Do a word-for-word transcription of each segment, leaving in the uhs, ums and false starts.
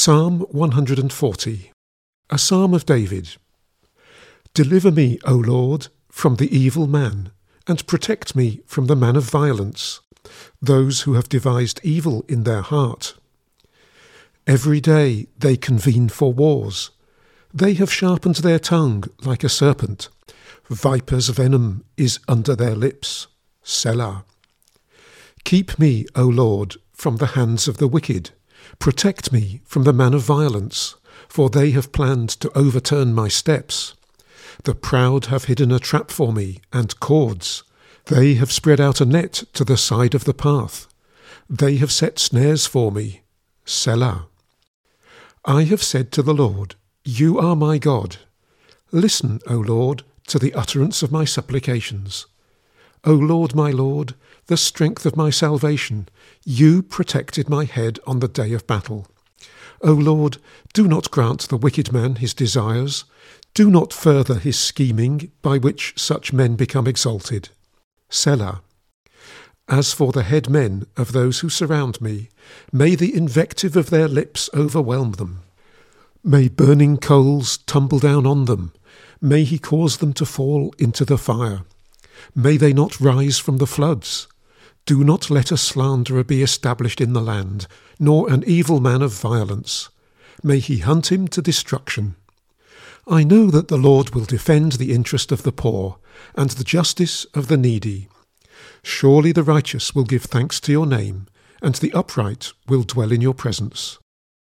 Psalm one hundred forty, a psalm of David. Deliver me, O Lord, from the evil man, and protect me from the man of violence, those who have devised evil in their heart. Every day they convene for wars. They have sharpened their tongue like a serpent. Viper's venom is under their lips. Selah. Keep me, O Lord, from the hands of the wicked. Protect me from the man of violence, for they have planned to overturn my steps. The proud have hidden a trap for me, and cords. They have spread out a net to the side of the path. They have set snares for me. Selah. I have said to the Lord, You are my God. Listen, O Lord, to the utterance of my supplications. O Lord, my Lord, the strength of my salvation, you protected my head on the day of battle. O Lord, do not grant the wicked man his desires. Do not further his scheming, by which such men become exalted. Selah. As for the head men of those who surround me, may the invective of their lips overwhelm them. May burning coals tumble down on them. May he cause them to fall into the fire. May they not rise from the floods. Do not let a slanderer be established in the land, nor an evil man of violence. May he hunt him to destruction. I know that the Lord will defend the interest of the poor, and the justice of the needy. Surely the righteous will give thanks to your name, and the upright will dwell in your presence.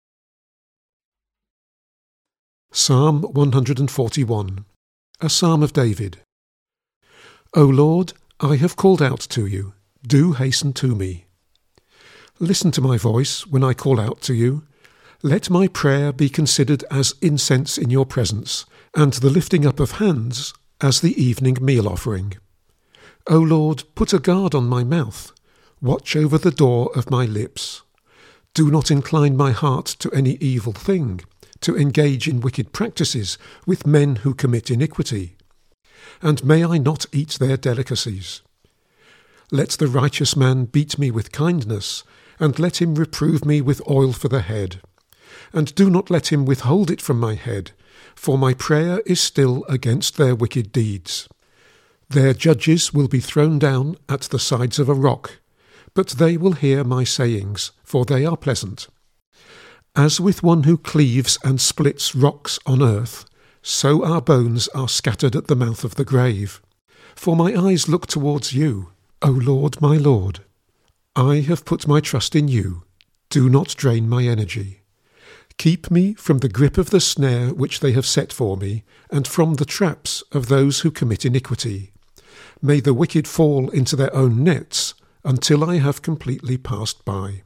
Psalm one hundred forty-one, a psalm of David. O Lord, I have called out to you. Do hasten to me. Listen to my voice when I call out to you. Let my prayer be considered as incense in your presence, and the lifting up of hands as the evening meal offering. O Lord, put a guard on my mouth. Watch over the door of my lips. Do not incline my heart to any evil thing, to engage in wicked practices with men who commit iniquity. And may I not eat their delicacies. Let the righteous man beat me with kindness, and let him reprove me with oil for the head. And do not let him withhold it from my head, for my prayer is still against their wicked deeds. Their judges will be thrown down at the sides of a rock, but they will hear my sayings, for they are pleasant. As with one who cleaves and splits rocks on earth, so our bones are scattered at the mouth of the grave. For my eyes look towards you, O Lord, my Lord. I have put my trust in you. Do not drain my energy. Keep me from the grip of the snare which they have set for me, and from the traps of those who commit iniquity. May the wicked fall into their own nets, until I have completely passed by.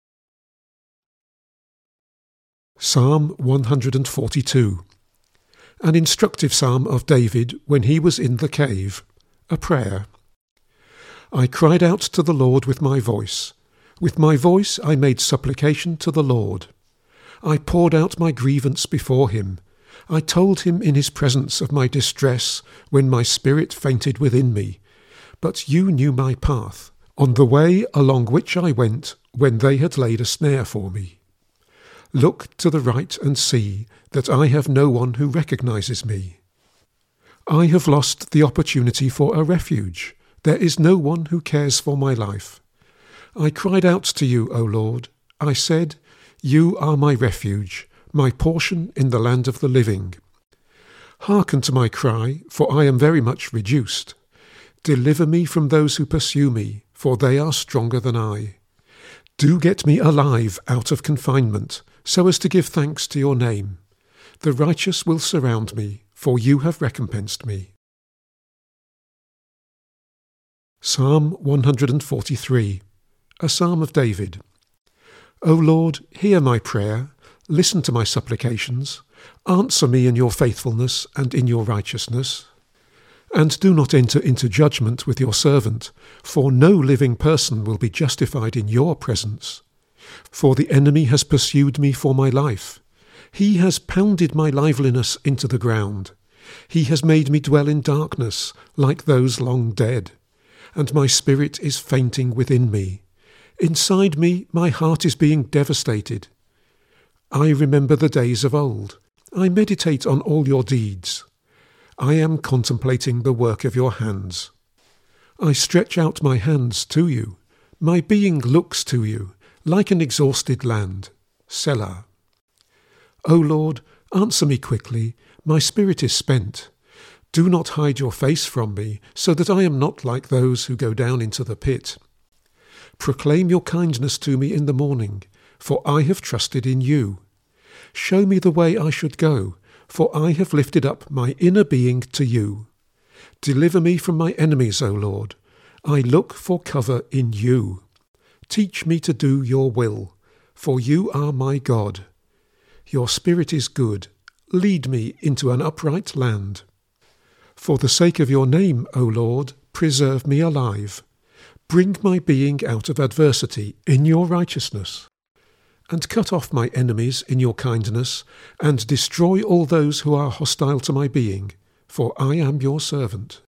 Psalm one hundred forty-two, an instructive psalm of David when he was in the cave, a prayer. I cried out to the Lord with my voice. With my voice I made supplication to the Lord. I poured out my grievance before him. I told him in his presence of my distress when my spirit fainted within me. But you knew my path, on the way along which I went when they had laid a snare for me. Look to the right and see that I have no one who recognizes me. I have lost the opportunity for a refuge. There is no one who cares for my life. I cried out to you, O Lord. I said, You are my refuge, my portion in the land of the living. Hearken to my cry, for I am very much reduced. Deliver me from those who pursue me, for they are stronger than I. Do get me alive out of confinement, so as to give thanks to your name. The righteous will surround me, for you have recompensed me. Psalm one hundred forty-three, a psalm of David. O Lord, hear my prayer, listen to my supplications, answer me in your faithfulness and in your righteousness. And do not enter into judgment with your servant, for no living person will be justified in your presence. For the enemy has pursued me for my life. He has pounded my liveliness into the ground. He has made me dwell in darkness, like those long dead. And my spirit is fainting within me. Inside me my heart is being devastated. I remember the days of old. I meditate on all your deeds. I am contemplating the work of your hands. I stretch out my hands to you. My being looks to you, like an exhausted land. Selah. O Lord, answer me quickly. My spirit is spent. Do not hide your face from me, so that I am not like those who go down into the pit. Proclaim your kindness to me in the morning, for I have trusted in you. Show me the way I should go, for I have lifted up my inner being to you. Deliver me from my enemies, O Lord. I look for cover in you. Teach me to do your will, for you are my God. Your spirit is good. Lead me into an upright land. For the sake of your name, O Lord, preserve me alive. Bring my being out of adversity in your righteousness. And cut off my enemies in your kindness, and destroy all those who are hostile to my being, for I am your servant.